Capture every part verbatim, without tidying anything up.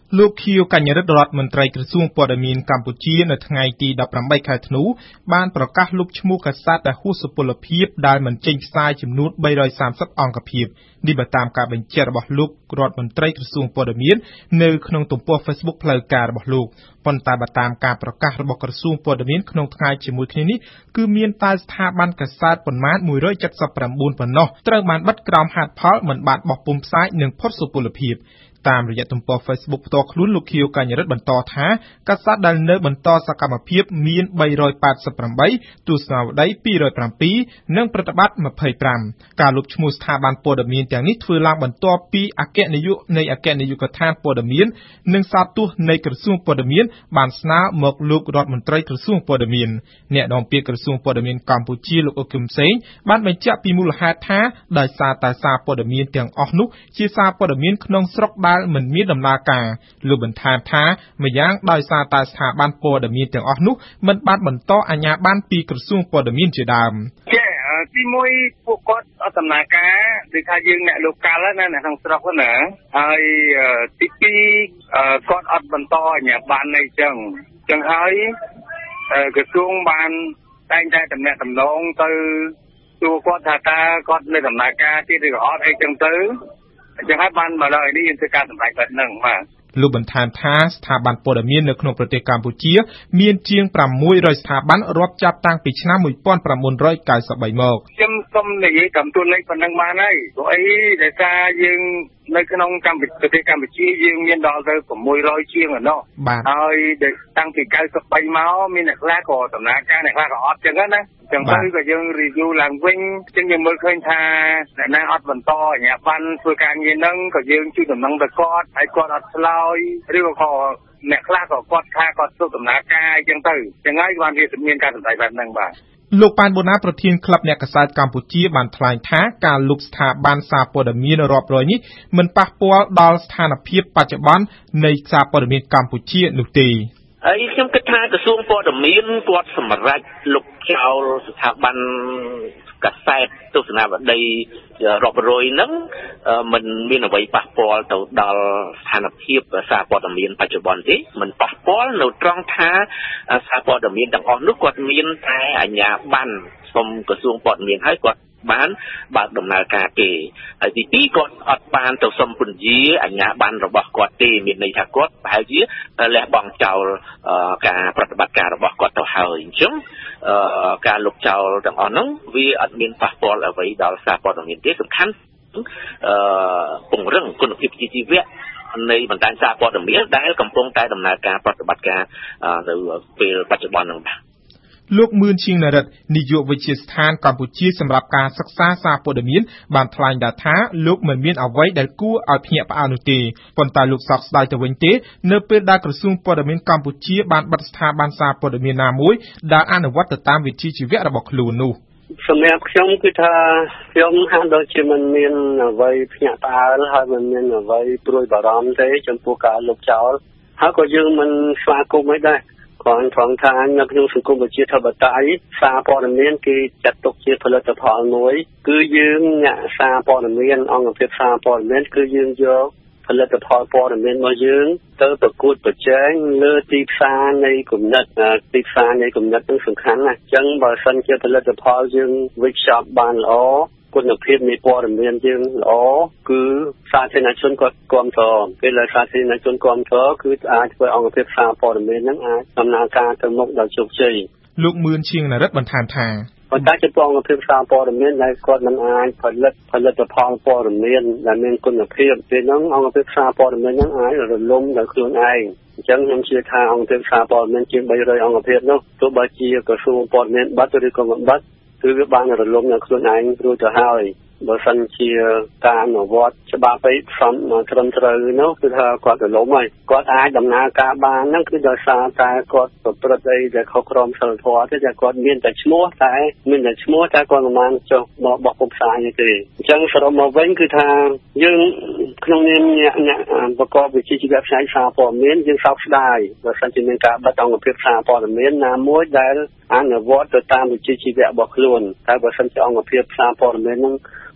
លោកខៀវកញ្ញរិទ្ធរដ្ឋមន្ត្រីក្រសួងព័ត៌មានកម្ពុជានៅថ្ងៃទីដប់ប្រាំបីខែធ្នូបានប្រកាសលុបឈ្មោះកាសែតដែលហួសសុពលភាពដែលមិនចេញផ្សាយចំនួនបីរយសាមសិបអង្គភាពនេះបើតាមការបញ្ជាក់របស់លោករដ្ឋមន្ត្រីក្រសួងព័ត៌មាននៅក្នុងទំព័រ Facebook ផ្លូវការរបស់លោកប៉ុន្តែបើតាមការប្រកាសរបស់ក្រសួងព័ត៌មានក្នុងថ្ងៃជាមួយគ្នានេះគឺមានតែស្ថាប័នកាសែតប៉ុន្មានមួយរយเจ็ดสิบเก้าប៉ុណ្ណោះត្រូវបានបិទក្រោមហេតុផលមិនបានបោះពុម្ពផ្សាយនិងផុតសុពលភាពតាមរយៈទំព័រ Facebook ផ្ទាល់ខ្លួនលោកខៀវកញ្ញរិទ្ធបន្តថាកាសែតដែលនៅបន្តសកម្មភាពមានបីរយ八สิบ八ទស្សនាវដ្តីពីរយเจ็ดនិងប្រតិបត្តិยี่สิบห้าការលុបឈ្មោះស្ថាប័នព័ត៌មានទាំងនេះធ្វើឡើងបន្ទាប់ពីអគ្គនាយកនៃអគ្គនាយកដ្ឋានព័ត៌មាននិងសារទូតនៃក្រសួងព័ត៌មានបានស្នើមកលោករដ្ឋមន្ត្រីក្រសួងព័ត៌មានអ្នកនាំពាក្យក្រសួងព័ត៌មានកម្ពុជាលោកអ៊ុកគឹមសេងបានបញ្ជាក់ពីមូលហេតុថាដោយសារតែសារព័ត៌មានទាំងអស់នោះជាសារព័ត៌មានក្នុងស្រុកដែលមិនមានដំណើរការលោកបន្ថែមថាម្យ៉ាងដោយសារតែស្ថាប័នព័ត៌មានទាំងអស់នោះមិនបានបន្តអាជ្ញាប័ណ្ណពីក្រសួងព័ត៌មានជាដើមចាទីមួយពួកគាត់អត់ដំណើរការដូចថាយើងអ្នកលោកកាលណាអ្នកក្នុងស្រុកណាហើយទីពីរគាត់អត់បន្តអាជ្ញាប័ណ្ណអីចឹងចឹងហើយក្រសួងបានតែងតែតំណែងតំណងទៅទូគាត់ថាតើគាត់នៅដំណើរការទៀតឬក៏អត់អីចឹងទៅអញ្ចឹងហើយបានមកដល់នេះយើងធ្វើការសម្ដែងបែបហ្នឹងបាទលោកបន្ថែមថាស្ថាប័នព័ត៌មាននៅក្នុងប្រទេសកម្ពុជាមានជាងប្រាំមួយរយស្ថាប័នរាប់ចាប់តាំងពីឆ្នាំmột nghìn chín trăm chín mươi baមកខ្ញុំសូមនិយាយតាមទូលេខប៉ុណ្ណឹងបានហើយព្រោះអីដែលថាយើងនៅក្នុងកម្ពុជាប្រទេសកម្ពុជាយើងមានដល់ទៅsáu trămជាងឯណោះហើយតាំងពី九十baមកមានអ្នកខ្លះក៏ដំណើរការអ្នកខ្លះក៏អត់ចឹងណាចឹងទៅក៏យើង review ឡើងវិញចឹងយើងមើលឃើញថាអ្នកណាអត់បន្តអាជ្ញាប័ណ្ណធ្វើការងារហ្នឹងក៏យើងជួយដំណឹងទៅគាត់ហើយគាត់អត់ឆ្លើយឬក៏អ្នកខ្លះក៏គាត់ថាគាត់ធ្វើដំណើរការអញ្ចឹងទៅចឹងហើយបានវាមានការសម្ដែងបែបហ្នឹងបាទលោកប៉ែនបូណាប្រធានក្លឹបអ្នកកាសែតកម្ពុជាបានថ្លែងថាការលុបស្ថាប័នសារព័ត៌មានរាប់រយនេះមិនប៉ះពាល់ដល់ស្ថានភាពបច្ចុប្បន្ននៃសារព័ត៌មានកម្ពុជានោះទេហើយខ្ញុំគិតថាក្រសួងព័ត៌មានគាត់សម្រេចលុបចោលស្ថាប័នកាសែតទស្សនាវដ្តីរាប់រយហ្នឹងมันមានអ្វីប៉ះពាល់ទៅដល់ស្ថានភាពសារព័ត៌មានបច្ចុប្បន្នទេมันប៉ះពាល់នៅត្រង់ថាសារព័ត៌មានទាំងអស់នោះគាត់មានតែអាជ្ញាប័ណ្ណសុំក្រសួងព័ត៌មានហើយគាត់បានបើកដំណើរការទេហើយទីពីរគាត់អត់បានទៅសុំពន្យាអាជ្ញាប័ណ្ណរបស់គាត់ទេមានន័យថាគាត់ប្រហែលជាលះបង់ចោលការប្រតិបត្តិការរបស់គាត់ទៅហើយអញ្ចឹងការលុបចោលទាំងអស់ហ្នឹងវាអត់មានប៉ះពាល់អ្វីដល់សារព័ត៌មានទេសំខាន់អឺពង្រឹងគុណភាពជីវៈនៃបណ្ដាញសារព័ត៌មានដែលកំពុងតែដំណើរការប្រតិបត្តិការនៅពេលបច្ចុប្បន្នហ្នឹងបាទលោកមឿនឈៀងនរិទ្ធនាយកវិទ្យាស្ថានកម្ពុជាសម្រាប់ការសិក្សាសារព័ត៌មានបានថ្លែងថាលោកមិនមានអ្វីដែលគួរឲ្យភ្ញាក់ផ្អើលនោះទេប៉ុន្តែលោកសោកស្ដាយទៅវិញទេនៅពេលដែលក្រសួងព័ត៌មានកម្ពុជាបានបិទស្ថាប័នសារព័ត៌មានណាមួយដែលអនុវត្តទៅតាមវិជ្ជាជីវៈរបស់ខ្លួននោះសម្រាប់ខ្ញុំគឺថាខ្ញុំហាក់ដូចជាមិនមានអ្វីភ្ញាក់ផ្អើលហើយមិនមានអ្វីព្រួយបារម្ភទេចំពោះការលុបចោលហើយក៏យើងមិនស្វាគមន៍អីដែរគាត់ត្រង់ថានៅក្នុងសង្គមប្រជាធិបតេយ្យសារព័ត៌មានគេចាត់ទុកជាផលិតផលមួយគឺយើងអ្នកសារព័ត៌មានអង្គភាពសារព័ត៌មានគឺយើងយកផលិតផលព័ត៌មានរបស់យើងទៅប្រកួតប្រជែងលើទីផ្សារនៃគំនិតទីផ្សារនៃគំនិតនឹងសំខាន់ណាស់អញ្ចឹងបើសិនជាផលិតផលយើងវិជ្ជាបានល្អគុណភាពនៃព័ត៌មានយើងល្អគឺសាធារណជនគាត់គាំទ្រពេលដែលសាធារណជនគាំទ្រគឺអាចធ្វើអង្គភាពសារព័ត៌មាននឹងអាចដំណើរការទៅមុខដល់ជោគជ័យលោកមឿនឈៀងនរិទ្ធបន្ថែមថាប៉ុន្តែចំពោះអង្គភាពសារព័ត៌មានដែលគាត់មិនអាចផលិតផលិតផលព័ត៌មានដែលមានគុណភាពពេលហ្នឹងអង្គភាពសារព័ត៌មានហ្នឹងអាចរលំដោយខ្លួនឯងអញ្ចឹងខ្ញុំជឿថាអង្គភាពសារព័ត៌មានជាងបីរយអង្គភាពនោះទោះបីជាក្រសួងព័ត៌មានបាត់ឬក៏មិនបាត់គឺវាបានរលំនៅខ្លួនឯងរួចទៅហើយបើសិនជាការអនុវត្តច្បាប់ឯសំត្រឹមត្រូវនោះគឺថាគាត់រលំហើយគាត់អាចដំណើរការបានហ្នឹងគឺដោយសារតែគាត់ប្រព្រឹត្តអីដែលខុសក្រមសីលធម៌ទេតែគាត់មានតែឈ្មោះតែមានតែឈ្មោះតែគាត់មិនបានចុះមកបោះពុកផ្សាយទេអញ្ចឹងសរុបមកវិញគឺថាយើងក្នុងនាមអ្នកប្រកបវិជ្ជាជីវៈផ្នែកសារព័ត៌មានយើងសោកស្ដាយបើសិនជាមានការបិទអង្គភាពសារព័ត៌មានណាមួយដែលអនុវត្តទៅតាមវិជ្ជាជីវៈរបស់ខ្លួនតែបើសិនជាអង្គភាពសារព័ត៌មានហ្នឹង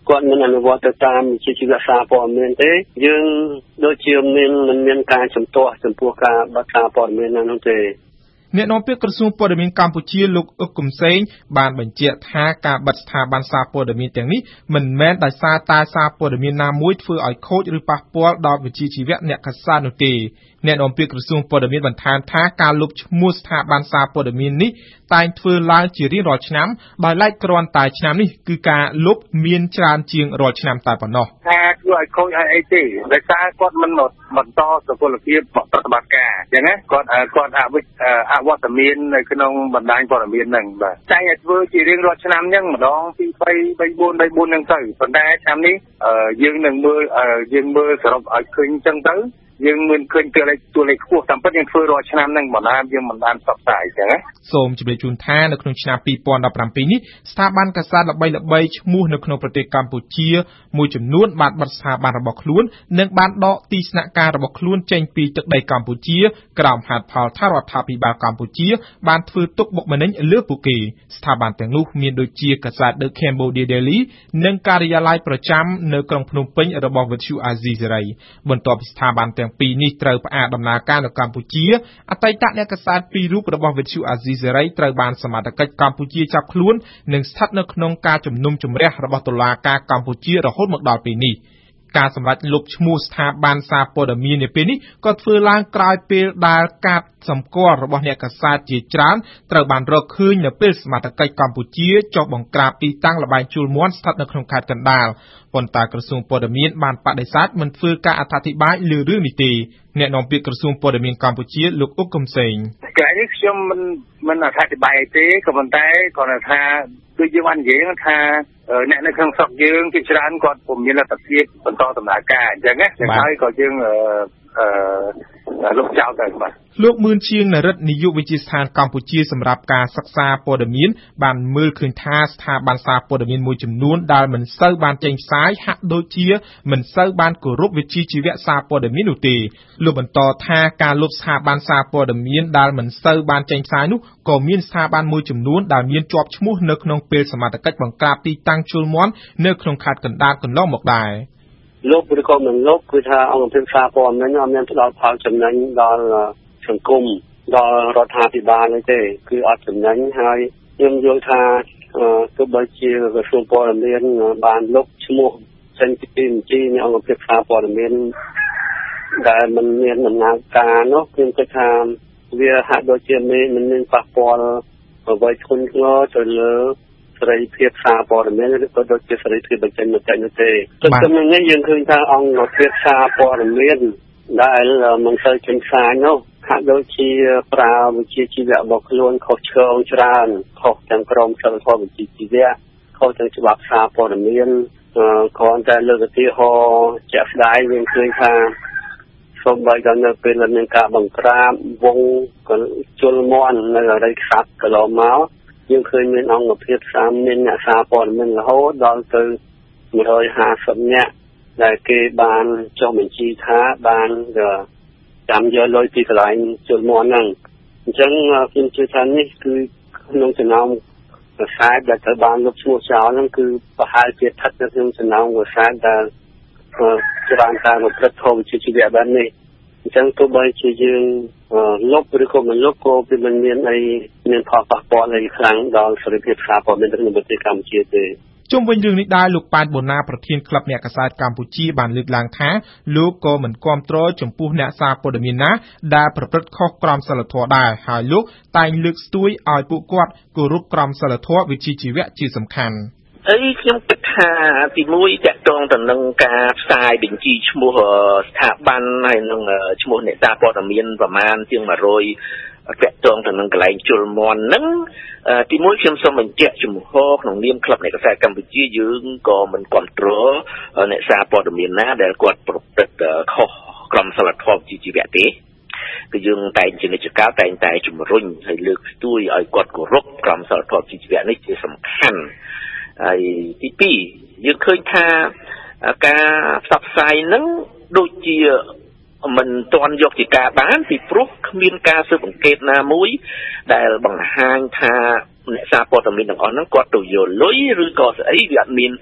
គាត់មិនអនុវត្តទៅតាមជាជីវៈសារព័ត៌មានទេយើងដូចជាមានមិនមានការជំទាស់ចំពោះការបាត់សារព័ត៌មាននោះទេអ្នកនាំពាក្យក្រសួងព័ត៌មានកម្ពុជាលោកអ៊ុកកុំសេងបានបញ្ជាក់ថាការបិទស្ថាប័នសារព័ត៌មានទាំងនេះមិនមែនដោយសារតែសារព័ត៌មានណាមួយធ្វើឲ្យខូចឬប៉ះពាល់ដល់វិជ្ជាជីវៈអ្នកកាសែតនោះទេអ្នកនាំពាក្យក្រសួងព័ត៌មានបន្ថែមថាការលុបឈ្មោះស្ថាប័នសារព័ត៌មាននេះតែងធ្វើឡើងជារៀងរាល់ឆ្នាំដោយឡែកគ្រាន់តែឆ្នាំនេះគឺការលុបមានច្រើនជាងរាល់ឆ្នាំតែប៉ុណ្ណោះថាធ្វើឲ្យខូចឲ្យអីទេដោយសារគាត់មិនបន្តសុពលភាពប្រតិបត្តិការអញ្ចឹងណាគាត់គាត់អវិអវត្តមាននៅក្នុងបណ្ដាញព័ត៌មានហ្នឹងបាទតែឲ្យធ្វើជារៀងរាល់ឆ្នាំអញ្ចឹងម្ដងពីរ 3 4 4ហ្នឹងទៅប៉ុន្តែឆ្នាំនេះយើងនឹងមើលយើងមើលសរុបឲ្យឃើញអញ្ចឹងទៅយើងមិនឃើញតួលេខតួលេខខ្ពស់តាមពិតយើងធ្វើរាល់ឆ្នាំហ្នឹងបណ្ដាយើងមិនបានផ្សព្វផ្សាយអញ្ចឹងណាសូមជម្រាបជូនថានៅក្នុងឆ្នាំពីរពាន់ដប់ប្រាំពីរនេះស្ថាប័នកាសែតល្បីៗឈ្មោះនៅក្នុងប្រទេសកម្ពុជាមួយចំនួនបានបិទស្ថាប័នរបស់ខ្លួននិងបានដកទីស្នាក់ការរបស់ខ្លួនចេញពីទឹកដីកម្ពុជាក្រោមហេតុផលថារដ្ឋាភិបាលកម្ពុជាបានធ្វើទុកបុកម្នេញលើពួកគេស្ថាប័នទាំងនោះមានដូចជាកាសែត The Cambodia Daily និងការិយាល័យប្រចាំនៅក្រុងភ្នំពេញរបស់វិទ្យុអាស៊ីសេរីបន្ទាប់ពីស្ថាប័នទាំងពីរនេះត្រូវផ្អាកដំណើរការនៅកម្ពុជាអតីតអ្នកកាសែតពីររូបរបស់វិទ្យុអាស៊ីសេរីត្រូវបានសមត្ថកិច្ចកម្ពុជាចាប់ខ្លួននិងស្ថិតនៅក្នុងការជំនុំជម្រះរបស់តុលាការកម្ពុជារហូតមកដល់ពេលនេះការសម្រេចលុបឈ្មោះស្ថាប័នសារព័ត៌មាននាពេលនេះក៏ធ្វើឡើងក្រោយពេលដែលការសម្គាល់របស់អ្នកកាសែតជាច្រើនត្រូវបានរកឃើញនៅពេលសមត្ថកិច្ចកម្ពុជាចុះបង្ក្រាបទីតាំងល្បែងជល់មាន់ស្ថិតនៅក្នុងខេត្តកណ្ដាលប៉ុន្តែក្រសួងព័ត៌មានបានបដិសេធមិនធ្វើការអត្ថាធិប្បាយលើរឿងនេះទេអ្នកនាំពាក្យក្រសួងព័ត៌មានកម្ពុជាលោកអ៊ុកកុំសេងកាលនេះខ្ញុំមិនមិនអត្ថាធិប្បាយទេក៏ប៉ុន្តែគាត់ថាដូចយើងបាននិយាយថាអ្នកនៅក្នុងស្រុកយើងជាច្រើនគាត់ពុំមានលទ្ធភាពបន្តដំណើរការអញ្ចឹងណាចឹងហើយក៏យើងអឺលោកចៅទៅបាទលោកមឿនជាងនរិទ្ធនាយកវិទ្យាស្ថានកម្ពុជាសម្រាប់ការសិក្សាព័ត៌មានបានមើលឃើញថាស្ថាប័នសារព័ត៌មានមួយចំនួនដែលមិនសូវបានចេញផ្សាយហាក់ដូចជាមិនសូវបានគោរពវិជ្ជាជីវៈសារព័ត៌មាននោះទេលោកបន្តថាការលុបស្ថាប័នសារព័ត៌មានដែលមិនសូវបានចេញផ្សាយនោះក៏មានស្ថាប័នមួយចំនួនដែលមានជាប់ឈ្មោះនៅក្នុងពេលសមត្ថកិច្ចបង្ក្រាបទីតាំងជល់មាន់នៅក្នុងខេត្តកណ្ដាលកន្លងមកដែរលោកឬក៏មិនលោកគឺថាអង្គភាពសារព័ត៌មានអត់មានផ្ដល់ផលចំណេញដល់សង្គមដល់រដ្ឋាភិបាលទេគឺអត់ចំណេញហើយខ្ញុំយល់ថាទោះបីជាក្រសួងព័ត៌មានបានលុបឈ្មោះចេញពីទីបញ្ជីនៃអង្គភាពសារព័ត៌មានដែលมันមានដំណើរការនោះខ្ញុំគិតថាវាហាក់ដូចជាមិនមានប៉ះពាល់អ្វីធ្ងន់ធ្ងរទៅលើសេរីភាពសារព័ត៌មានឬក៏ដូចជាសេរីភាពបញ្ចេញមតិនោះទេទន្ទឹមនឹងនេះយើងឃើញថាអង្គភាពសារព័ត៌មានដែលមិនសូវចេញផ្សាយនោះហាក់ដូចជាប្រើវិជ្ជាជីវៈរបស់ខ្លួនខុសឆ្គងច្រើនខុសទាំងក្រមសីលធម៌វិជ្ជាជីវៈខុសទាំងច្បាប់សារព័ត៌មានគ្រាន់តែលើកឧទាហរណ៍ជាក់ស្ដែងយើងឃើញថាសូម្បីតែនៅពេលមានការបង្ក្រាបវងជលមន់នៅអរិយខ្សាត់កន្លងមកយើងឃើញមានអង្គភាពសាមមានអ្នកសារព័ត៌មានរហូតដល់ទៅមួយរយហាសិបនាក់ដែលគេបានចុះបញ្ជីថាបានចាំយកលុយពីកន្លែងជលមន់ហ្នឹងអញ្ចឹងខ្ញុំជឿថានេះគឺក្នុងចំណោមវិស័យដែលត្រូវបានលុបឈ្មោះចោលហ្នឹងគឺប្រហែលជាស្ថិតនៅក្នុងចំណោមវិស័យដែលច្រើនការប្រព្រឹត្តធម៌វិជ្ជាជីវៈបែបនេះអញ្ចឹងទោះបីជាយើងលុបឬក៏មិនលុបក៏វាមិនមានអីមានផលប៉ះពាល់អីខ្លាំងដល់សេរីភាពសារព័ត៌មាននៅប្រទេសកម្ពុជាទេជុំវិញរឿងនេះដែរលោកប៉ែនបូណាប្រធានក្លឹបអ្នកកាសែតកម្ពុជាបានលើកឡើងថាលោកក៏មិនគាំទ្រចំពោះអ្នកសារព័ត៌មានណាដែលប្រព្រឹត្តខុសក្រមសីលធម៌ដែរហើយលោកតែងលើកស្ទួយឲ្យពួកគាត់គោរពក្រមសីលធម៌វិជ្ជាជីវៈជាសំខាន់អីខ្ញុំគិតថាទីមួយតកតងទៅនឹងការផ្សាយបញ្ជីឈ្មោះស្ថាប័នហើយនឹងឈ្មោះអ្នកសារព័ត៌មានប្រមាណជាងមួយរយតកតងទៅនឹងកន្លែងជលមន់ហ្នឹងទីមួយខ្ញុំសូមបញ្ជាក់ជំហរក្នុងនាមក្លឹបអ្នកកាសែតកម្ពុជាយើងក៏មិនគ្រប់គ្រងអ្នកសារព័ត៌មានណាដែលគាត់ប្រព្រឹត្តខុសក្រមសីលធម៌វិជ្ជាជីវៈទេគឺយើងតែងជានិច្ចកាលតែងតែជំរុញហើយលើកស្ទួយឲ្យគាត់គោរពក្រមសីលធម៌វិជ្ជាជីវៈនេះជាសំខាន់ហើយទីពីរយើងឃើញថាការផ្សព្វផ្សាយហ្នឹងដូចជាមិនទាន់យកជាការបានពីព្រោះគ្មានការស៊ើបអង្កេតណាមួយដែលបង្ហាញថាអ្នកសារព័ត៌មានទាំងអស់ហ្នឹងគាត់ទៅយកលុយឬក៏ស្អីវាអត់មាន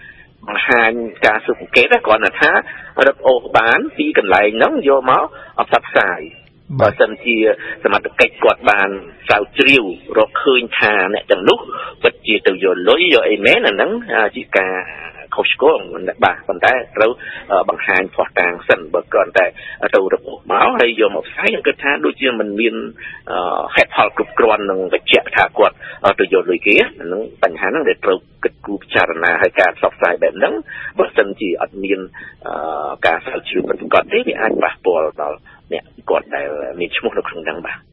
បង្ហាញការស៊ើបអង្កេតគាត់ថារឹបអូសបានពីកន្លែងហ្នឹងយកមកអបផ្សាយបើសិនជាសមត្ថកិច្ចគាត់បានស្រាវជ្រាវរកឃើញថាអ្នកទាំងនោះពិតជាទៅយកលុយយកអីមែនអាហ្នឹងជាការខុសឆ្គងមិនបាទប៉ុន្តែត្រូវបង្ហាញផ្ោះតាងសិនបើគ្រាន់តែទៅរឹបអូសមកហើយយកមកផ្សាយខ្ញុំគិតថាដូចជាមិនមានហេតុផលគ្រប់គ្រាន់នឹងបញ្ជាក់ថាគាត់ទៅយកលុយគេហ្នឹងបញ្ហាហ្នឹងដែលត្រូវគិតគូរពិចារណាហើយការផ្សព្វផ្សាយបែបហ្នឹងបើសិនជាអត់មានការស្រាវជ្រាវពិតប្រាកដទេវាអាចប៉ះពាល់ដល់អ្នកគាត់ដែលមានឈ្មោះនៅក្នុងហ្នឹងបាទ